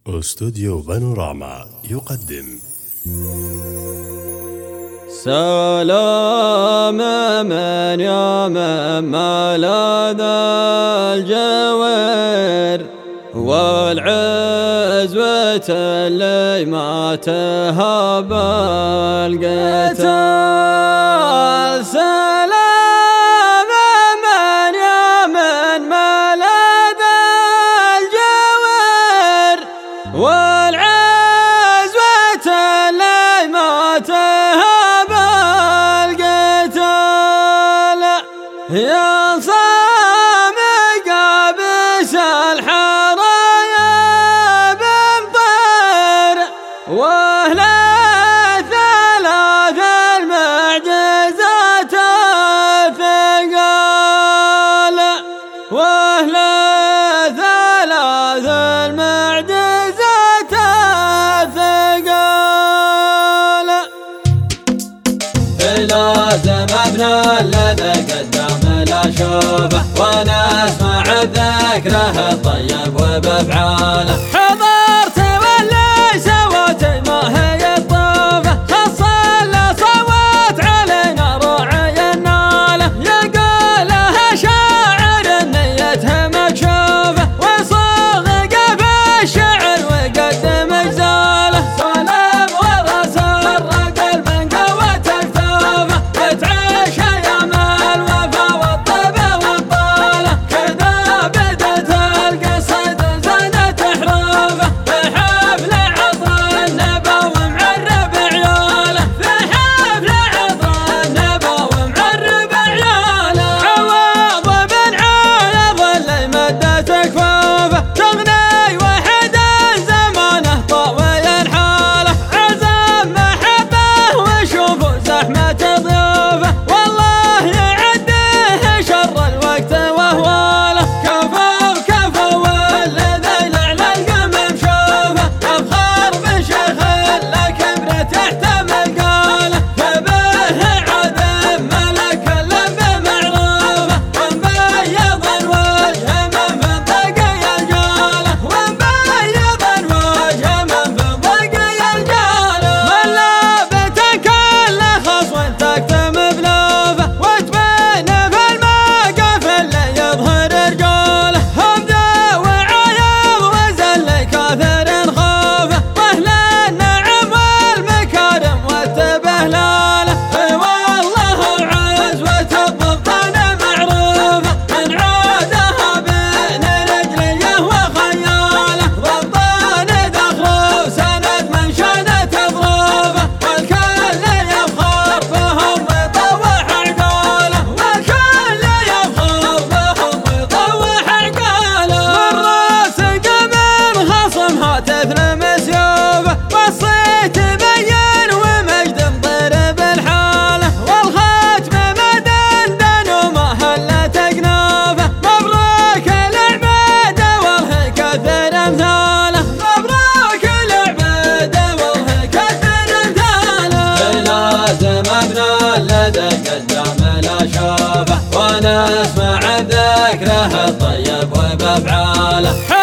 استوديو بانوراما يقدم سلام من يا من ملاذ الجوير والعزوة اللي ما تهاب القتال. سلام من يا من ملاذ الجوير والعزوة اللي ما تهاب القتال. يا صامق قابس الحرايا بمطير واهل الثلاث المعجزات الثقال، واهل الثلاث المعجزات الثقال. لازم ابنى الذي قدام الاشوفه ونسمع ذكره الطيب وبافعاله. حضرت واللي سوت ما هي الطوفه خص اللي صوت علينا راعي الناله. يقولها شاعر نيته مكشوفه وصغق في الشعر وقدم اجزاله. سلام والرسول رقل من قوة اكتافه يتعيش ايام الوفا والطيب والطاله. كذا بدت القصيد زادت احرافه في حفل عطر النبا ومعرب عياله. في حفل عطر النبا ومعرب عياله. عوض بن عايض اللي مدت اكفافه تغني وحد زمانه طاوي الحاله. عزم محبه وشوفوا زحمه ضيافه والله يعده شر الوقت واهواله. كفوا والذيل على القمم شوفه افخر بشيخ اللي كبره تحت مقاله. فبه عدم ملك اللب معروفه ومبيض الوجه من فضق يلجاله. ومبيض الوجه من فضق يلجاله. من لابت كل خصو تكتم بلوفه وتبين في الموقف اللي يظهر رجاله. همذا وعياض وزل كاثر خوفه واهل النعم والمكارم والتبهلاله. والله عزوة الضبطان معروفه من عودها بين رجليه وخياله. ضبطان دخلوا سند من شانت ظروفه والكل يفخر بهم ويطوح عقاله. والكل يفخر بهم ويطوح عقاله. والراسق من خصم هاتف لمسيوفه والصيت بين ومجد مضرب الحاله. والختم مدندن وما هلت اكنافه. مبروك العباده والله كثر امثاله. مبروك العباده والله كثر امثاله. لازم ابنى الذي قدام الاشوفه ونسمع ذكره الطيب وبافعاله.